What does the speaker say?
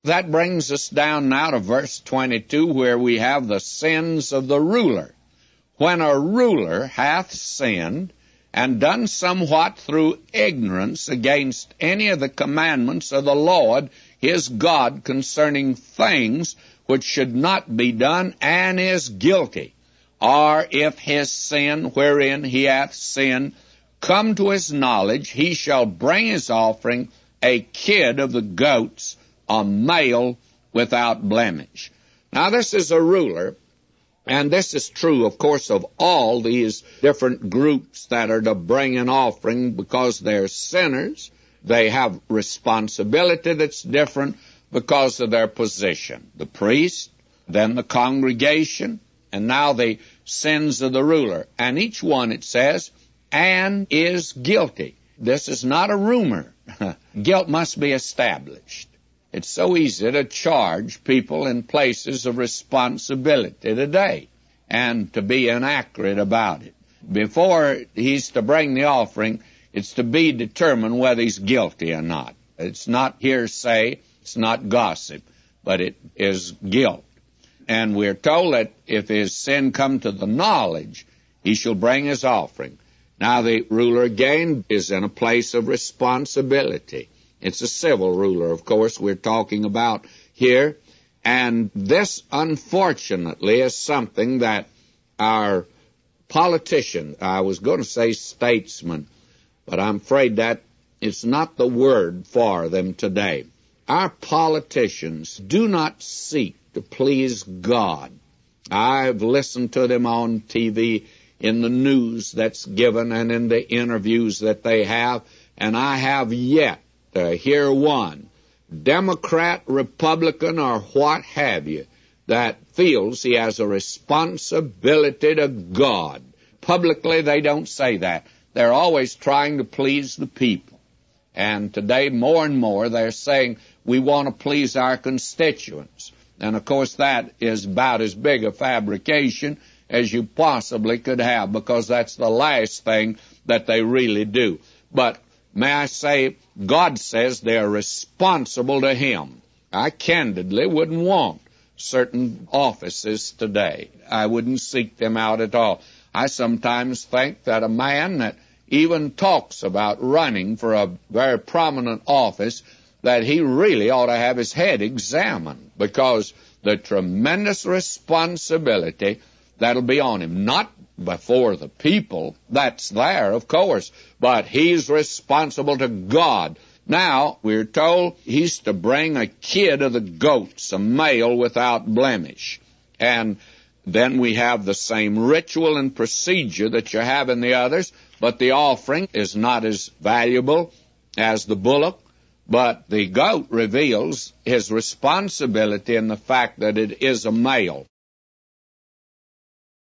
That brings us down now to verse 22, where we have the sins of the ruler. When a ruler hath sinned, and done somewhat through ignorance against any of the commandments of the Lord his God concerning things which should not be done, and is guilty, or if his sin wherein he hath sinned come to his knowledge, he shall bring his offering, a kid of the goats, a male without blemish. Now this is a ruler, and this is true, of course, of all these different groups that are to bring an offering, because they're sinners. They have responsibility that's different because of their position. The priest, then the congregation, and now the sins of the ruler. And each one, it says, and is guilty. This is not a rumor. Guilt must be established. It's so easy to charge people in places of responsibility today and to be inaccurate about it. Before he's to bring the offering, it's to be determined whether he's guilty or not. It's not hearsay, it's not gossip, but it is guilt. And we're told that if his sin come to the knowledge, he shall bring his offering. Now the ruler again is in a place of responsibility. It's a civil ruler, of course, we're talking about here. And this, unfortunately, is something that our politicians, I was going to say statesmen, but I'm afraid that it's not the word for them today. Our politicians do not seek to please God. I've listened to them on TV, in the news that's given, and in the interviews that they have, and I have yet hear one, Democrat, Republican, or what have you, that feels he has a responsibility to God. Publicly, they don't say that. They're always trying to please the people. And today, more and more, they're saying, we want to please our constituents. And, of course, that is about as big a fabrication as you possibly could have, because that's the last thing that they really do. But may I say, God says they're responsible to Him. I candidly wouldn't want certain offices today. I wouldn't seek them out at all. I sometimes think that a man that even talks about running for a very prominent office, that he really ought to have his head examined, because the tremendous responsibility that'll be on him, not before the people, that's there, of course, but he's responsible to God. Now, we're told he's to bring a kid of the goats, a male without blemish. And then we have the same ritual and procedure that you have in the others, but the offering is not as valuable as the bullock, but the goat reveals his responsibility in the fact that it is a male.